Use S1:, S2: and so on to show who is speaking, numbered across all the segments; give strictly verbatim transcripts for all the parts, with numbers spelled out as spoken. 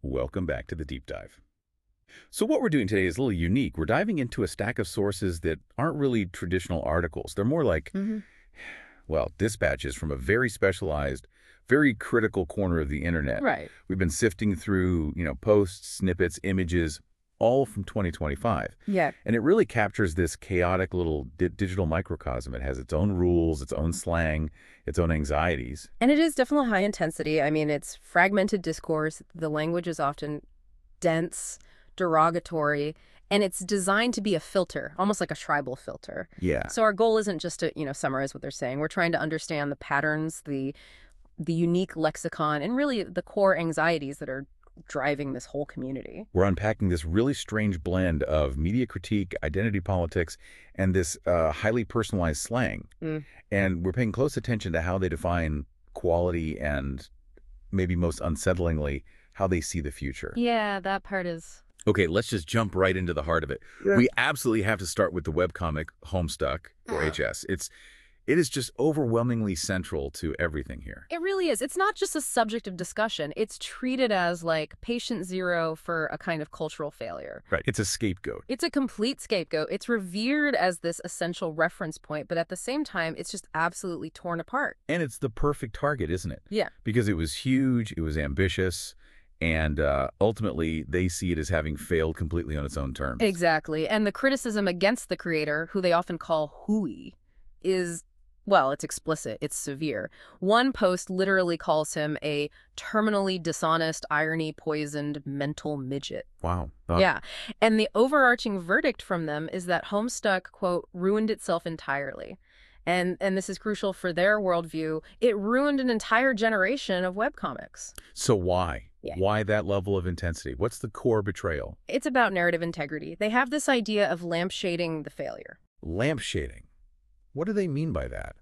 S1: Welcome back to the deep dive. So what we're doing today is a little unique. We're diving into a stack of sources that aren't really traditional articles. They're more like,
S2: hmm
S1: well, dispatches from a very specialized, very critical corner of the internet.
S2: Right.
S1: We've been sifting through, you know, posts, snippets, images, all from twenty twenty-five.
S2: Yeah.
S1: And it really captures this chaotic little di digital microcosm. It has its own rules, its own slang, its own anxieties.
S2: And it is definitely high intensity. I mean, it's fragmented discourse. The language is often dense, derogatory, and it's designed to be a filter, almost like a tribal filter.
S1: Yeah.
S2: So our goal isn't just to, you know, summarize what they're saying. We're trying to understand the patterns, the the unique lexicon, and really the core anxieties that are driving this whole community.
S1: We're unpacking this really strange blend of media critique, identity politics, and this uh, highly personalized slang.
S2: Mm.
S1: And we're paying close attention to how they define quality and, maybe most unsettlingly, how they see the future.
S2: Yeah, that part is...
S1: Okay, let's just jump right into the heart of it.
S2: Yeah.
S1: We absolutely have to start with the webcomic Homestuck, or H S. It's, it is just overwhelmingly central to everything here.
S2: It really is. It's not just a subject of discussion. It's treated as like patient zero for a kind of cultural failure.
S1: Right. It's a scapegoat.
S2: It's a complete scapegoat. It's revered as this essential reference point, but at the same time, it's just absolutely torn apart.
S1: And it's the perfect target, isn't it?
S2: Yeah.
S1: Because it was huge, it was ambitious, and uh, ultimately they see it as having failed completely on its own terms.
S2: Exactly. And the criticism against the creator, who they often call hooey, is... well, it's explicit. It's severe. One post literally calls him a terminally dishonest, irony-poisoned mental midget.
S1: Wow. Uh,
S2: Yeah. And the overarching verdict from them is that Homestuck, quote, ruined itself entirely. And and this is crucial for their worldview. It ruined an entire generation of webcomics.
S1: So why?
S2: Yeah.
S1: Why that level of intensity? What's the core betrayal?
S2: It's about narrative integrity. They have this idea of lampshading the failure.
S1: Lampshading. What do they mean by that?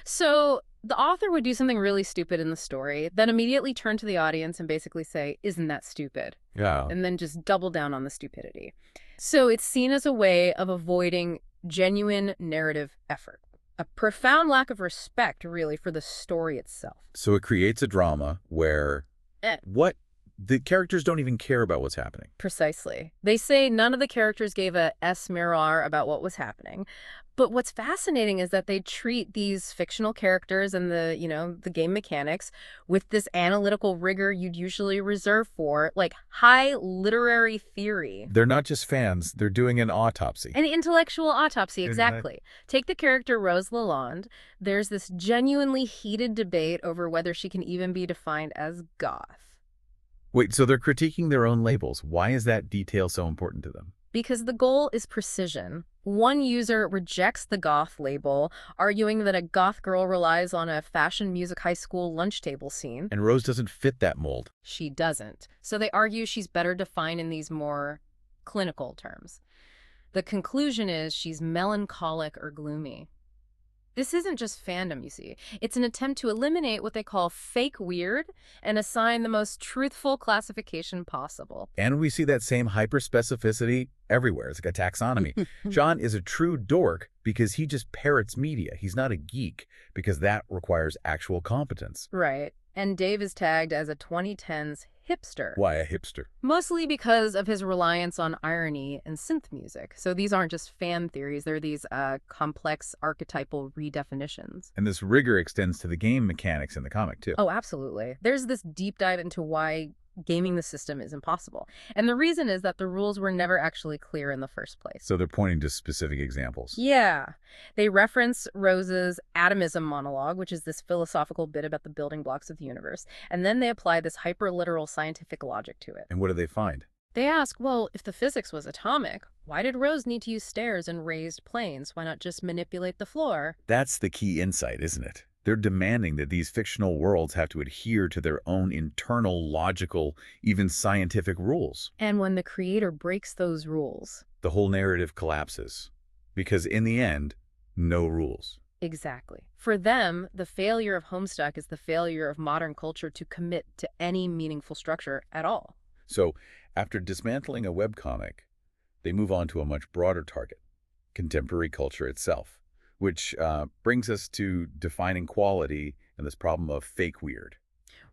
S2: So the author would do something really stupid in the story, then immediately turn to the audience and basically say, isn't that stupid?
S1: Yeah.
S2: And then just double down on the stupidity. So it's seen as a way of avoiding genuine narrative effort. A profound lack of respect, really, for the story itself.
S1: So it creates a drama where
S2: Eh.
S1: what the characters don't even care about what's happening.
S2: Precisely. They say none of the characters gave a S mirar about what was happening. But what's fascinating is that they treat these fictional characters and the, you know, the game mechanics with this analytical rigor you'd usually reserve for, like, high literary theory.
S1: They're not just fans, they're doing an autopsy.
S2: An intellectual autopsy,
S1: Isn't
S2: exactly. Take the character Rose Lalonde. There's this genuinely heated debate over whether she can even be defined as goth.
S1: Wait, so they're critiquing their own labels. Why is that detail so important to them?
S2: Because the goal is precision. One user rejects the goth label, arguing that a goth girl relies on a fashion music high school lunch table scene.
S1: And Rose doesn't fit that mold.
S2: She doesn't. So they argue she's better defined in these more clinical terms. The conclusion is she's melancholic or gloomy. This isn't just fandom, you see. It's an attempt to eliminate what they call fake weird and assign the most truthful classification possible.
S1: And we see that same hyper-specificity everywhere. It's like a taxonomy. John is a true dork because he just parrots media. He's not a geek because that requires actual competence.
S2: Right. And Dave is tagged as a twenty tens hipster.
S1: Why a hipster?
S2: Mostly because of his reliance on irony and synth music. So these aren't just fan theories. They're these uh, complex archetypal redefinitions.
S1: And this rigor extends to the game mechanics in the comic, too.
S2: Oh, absolutely. There's this deep dive into why gaming the system is impossible. And the reason is that the rules were never actually clear in the first place.
S1: So they're pointing to specific examples.
S2: Yeah. They reference Rose's atomism monologue, which is this philosophical bit about the building blocks of the universe. And then they apply this hyper-literal scientific logic to it.
S1: And what do they find?
S2: They ask, well, if the physics was atomic, why did Rose need to use stairs and raised planes? Why not just manipulate the floor?
S1: That's the key insight, isn't it? They're demanding that these fictional worlds have to adhere to their own internal, logical, even scientific rules.
S2: And when the creator breaks those rules...
S1: the whole narrative collapses. Because in the end, no rules.
S2: Exactly. For them, the failure of Homestuck is the failure of modern culture to commit to any meaningful structure at all.
S1: So, after dismantling a webcomic, they move on to a much broader target, contemporary culture itself. Which uh, brings us to defining quality and this problem of fake weird.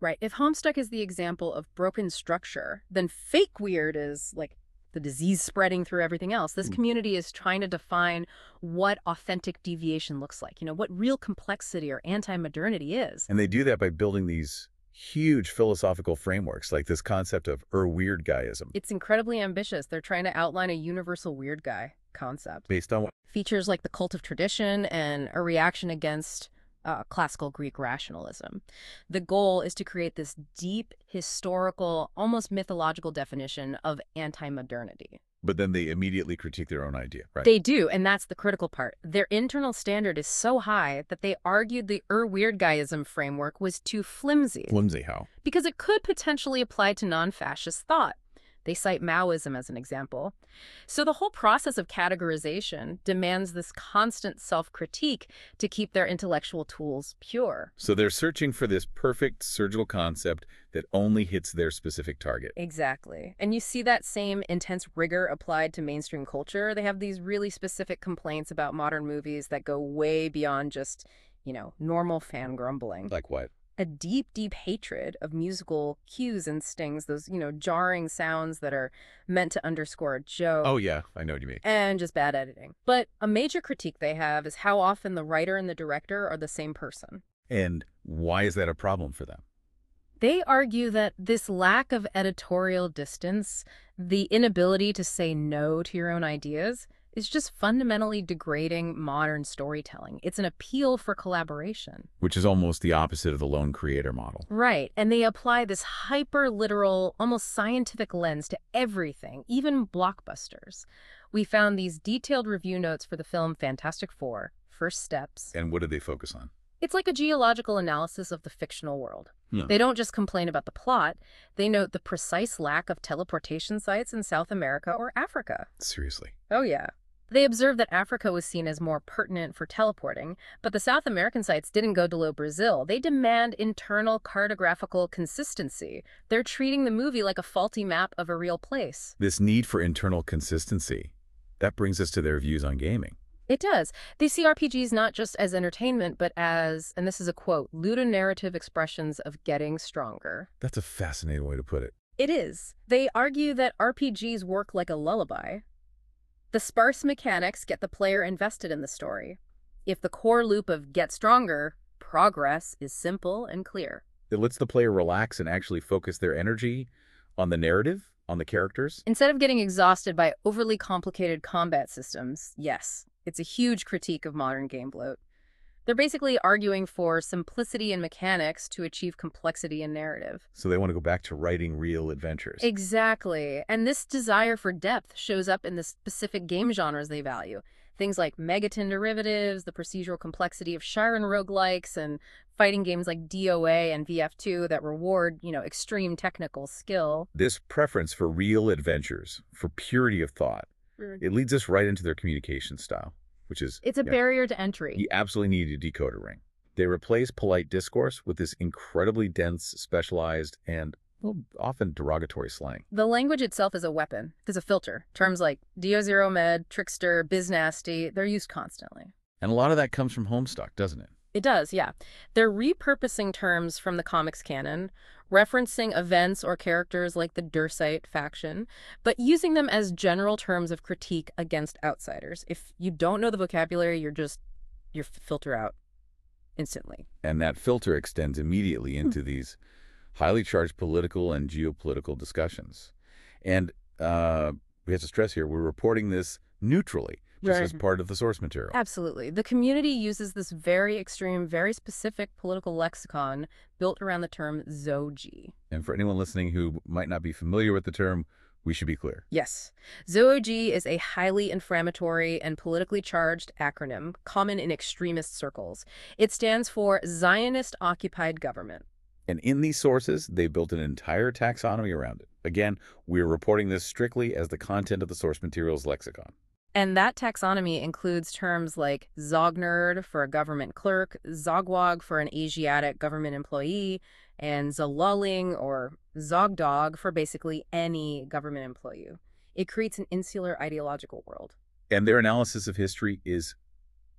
S2: Right. If Homestuck is the example of broken structure, then fake weird is like the disease spreading through everything else. This
S1: Hmm.
S2: community is trying to define what authentic deviation looks like, you know, what real complexity or anti-modernity is.
S1: And they do that by building these huge philosophical frameworks, like this concept of er-weird guyism,
S2: It's incredibly ambitious. They're trying to outline a universal weird guy concept.
S1: based on what?
S2: Features like the cult of tradition and a reaction against uh, classical Greek rationalism. The goal is to create this deep, historical, almost mythological definition of anti-modernity.
S1: But then they immediately critique their own idea, right?
S2: They do, and that's the critical part. Their internal standard is so high that they argued the er-weird guyism framework was too flimsy
S1: Flimsy how?
S2: because it could potentially apply to non-fascist thought. They cite Maoism as an example. So the whole process of categorization demands this constant self-critique to keep their intellectual tools pure.
S1: So they're searching for this perfect surgical concept that only hits their specific target.
S2: Exactly. And you see that same intense rigor applied to mainstream culture. They have these really specific complaints about modern movies that go way beyond just, you know, normal fan grumbling.
S1: Like what?
S2: A deep, deep hatred of musical cues and stings, those, you know, jarring sounds that are meant to underscore a joke.
S1: Oh, yeah, I know what you mean.
S2: And just bad editing. But a major critique they have is how often the writer and the director are the same person.
S1: And why is that a problem for them?
S2: They argue that this lack of editorial distance, the inability to say no to your own ideas, is just fundamentally degrading modern storytelling. It's an appeal for collaboration.
S1: Which is almost the opposite of the lone creator model.
S2: Right, and they apply this hyper-literal, almost scientific lens to everything, even blockbusters. We found these detailed review notes for the film Fantastic Four, First Steps.
S1: And what did they focus on?
S2: It's like a geological analysis of the fictional world.
S1: Hmm.
S2: They don't just complain about the plot, they note the precise lack of teleportation sites in South America or Africa.
S1: Seriously.
S2: Oh yeah. They observed that Africa was seen as more pertinent for teleporting, but the South American sites didn't go below Brazil. They demand internal cartographical consistency. They're treating the movie like a faulty map of a real place.
S1: This need for internal consistency, that brings us to their views on gaming.
S2: It does. They see R P Gs not just as entertainment, but as, and this is a quote, ludonarrative expressions of getting stronger.
S1: That's a fascinating way to put it.
S2: It is. They argue that R P Gs work like a lullaby. The sparse mechanics get the player invested in the story. If the core loop of get stronger, progress is simple and clear.
S1: It lets the player relax and actually focus their energy on the narrative, on the characters.
S2: Instead of getting exhausted by overly complicated combat systems, yes, it's a huge critique of modern game bloat. They're basically arguing for simplicity in mechanics to achieve complexity in narrative.
S1: So they want to go back to writing real adventures.
S2: Exactly. And this desire for depth shows up in the specific game genres they value. Things like Megaton derivatives, the procedural complexity of Shiren roguelikes, and fighting games like D O A and V F two that reward, you know, extreme technical skill.
S1: This preference for real adventures, for purity of thought, it leads us right into their communication style, which is...
S2: It's a
S1: yeah,
S2: barrier to entry.
S1: You absolutely need a decoder ring. They replace polite discourse with this incredibly dense, specialized, and well, often derogatory slang.
S2: The language itself is a weapon. There's a filter. Terms like Dio Zero Med, Trickster, Biznasty, they're used constantly.
S1: And a lot of that comes from Homestuck, doesn't it?
S2: It does, yeah. They're repurposing terms from the comics canon, referencing events or characters like the Dursite faction, but using them as general terms of critique against outsiders. If you don't know the vocabulary, you're just, you're filter out instantly.
S1: And that filter extends immediately into these highly charged political and geopolitical discussions. And uh, we have to stress here, we're reporting this neutrally, just
S2: Right.
S1: as part of the source material.
S2: Absolutely. The community uses this very extreme, very specific political lexicon built around the term Zoji.
S1: And for anyone listening who might not be familiar with the term, we should be clear.
S2: Yes. Zoji is a highly inflammatory and politically charged acronym common in extremist circles. It stands for Zionist-Occupied Government.
S1: And in these sources, they built an entire taxonomy around it. Again, we're reporting this strictly as the content of the source material's lexicon.
S2: And that taxonomy includes terms like Zognerd for a government clerk, Zogwag for an Asiatic government employee, and Zalulling or Zogdog for basically any government employee. It creates an insular ideological world.
S1: And their analysis of history is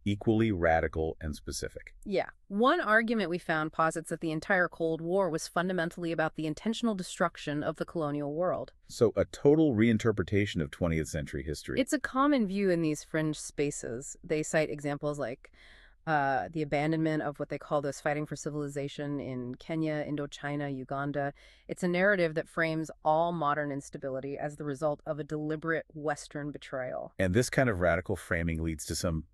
S1: equally radical and specific.
S2: Yeah. One argument we found posits that the entire Cold War was fundamentally about the intentional destruction of the colonial world.
S1: So a total reinterpretation of twentieth century history.
S2: It's a common view in these fringe spaces. They cite examples like uh, the abandonment of what they call those fighting for civilization in Kenya, Indochina, Uganda. It's a narrative that frames all modern instability as the result of a deliberate Western betrayal.
S1: And this kind of radical framing leads to some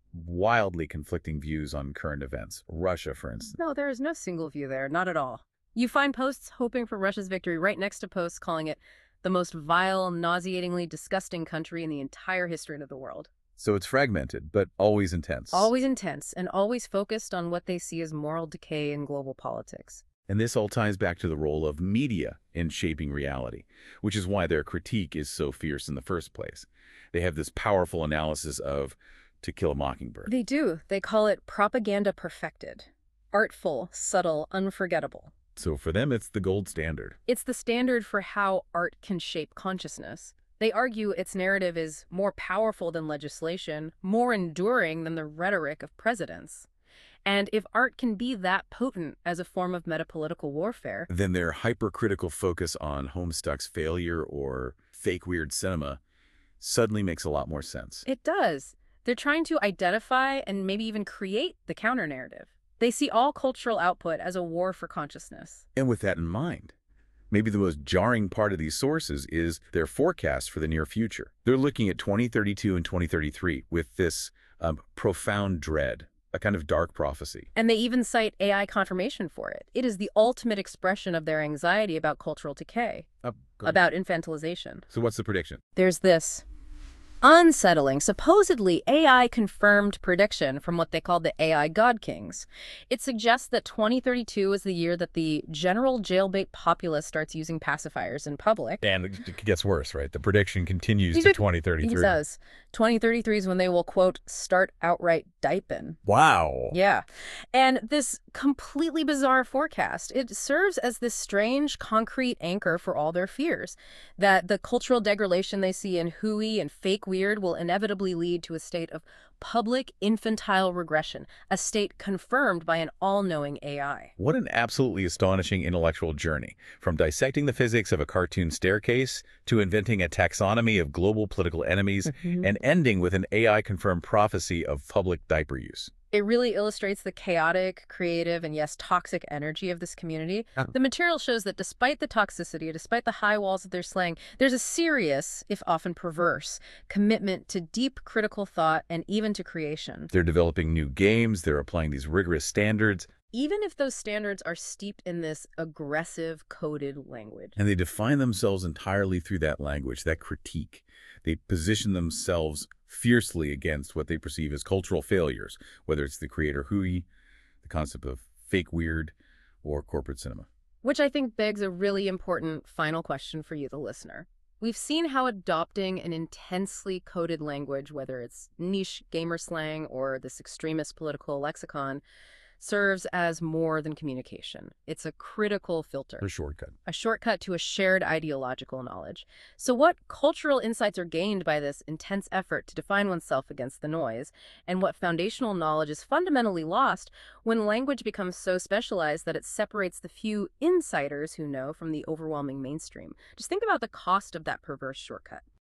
S1: wildly conflicting views on current events. Russia, for instance.
S2: No, there is no single view there, not at all. You find posts hoping for Russia's victory right next to posts calling it the most vile, nauseatingly disgusting country in the entire history of the world.
S1: So it's fragmented, but always intense.
S2: Always intense, and always focused on what they see as moral decay in global politics.
S1: And this all ties back to the role of media in shaping reality, which is why their critique is so fierce in the first place. They have this powerful analysis of To Kill a Mockingbird.
S2: They do. They call it propaganda perfected. Artful, subtle, unforgettable.
S1: So for them, it's the gold standard.
S2: It's the standard for how art can shape consciousness. They argue its narrative is more powerful than legislation, more enduring than the rhetoric of presidents. And if art can be that potent as a form of metapolitical warfare,
S1: then their hypercritical focus on Homestuck's failure or fake weird cinema suddenly makes a lot more sense.
S2: it does. They're trying to identify and maybe even create the counter-narrative. They see all cultural output as a war for consciousness.
S1: And with that in mind, maybe the most jarring part of these sources is their forecast for the near future. They're looking at twenty thirty-two and twenty thirty-three with this um, profound dread, a kind of dark prophecy.
S2: And they even cite A I confirmation for it. It is the ultimate expression of their anxiety about cultural decay,
S1: Uh, go ahead.
S2: about infantilization.
S1: So what's the prediction?
S2: There's this unsettling, supposedly A I-confirmed prediction from what they call the A I God Kings. It suggests that twenty thirty-two is the year that the general jailbait populace starts using pacifiers in public.
S1: And it gets worse, right? The prediction continues
S2: These
S1: to
S2: are-
S1: twenty
S2: He
S1: thirty-three.
S2: says twenty thirty-three is when they will, quote, start outright diping.
S1: Wow.
S2: Yeah. And this completely bizarre forecast, it serves as this strange, concrete anchor for all their fears, that the cultural degradation they see in hooey and fake weird will inevitably lead to a state of public infantile regression, a state confirmed by an all-knowing A I.
S1: What an absolutely astonishing intellectual journey, from dissecting the physics of a cartoon staircase to inventing a taxonomy of global political enemies and ending with an A I-confirmed prophecy of public diaper use.
S2: It really illustrates the chaotic, creative, and yes, toxic energy of this community.
S1: Yeah.
S2: The material shows that despite the toxicity, despite the high walls of their slang, there's a serious, if often perverse, commitment to deep critical thought and even to creation.
S1: They're developing new games, they're applying these rigorous standards,
S2: Even if those standards are steeped in this aggressive, coded language.
S1: and they define themselves entirely through that language, that critique. They position themselves fiercely against what they perceive as cultural failures, whether it's the creator hooey, the concept of fake weird, or corporate cinema.
S2: Which I think begs a really important final question for you, the listener. We've seen how adopting an intensely coded language, whether it's niche gamer slang or this extremist political lexicon, serves as more than communication. It's a critical filter,
S1: A shortcut.
S2: a shortcut to a shared ideological knowledge. So what cultural insights are gained by this intense effort to define oneself against the noise, and what foundational knowledge is fundamentally lost when language becomes so specialized that it separates the few insiders who know from the overwhelming mainstream? Just think about the cost of that perverse shortcut.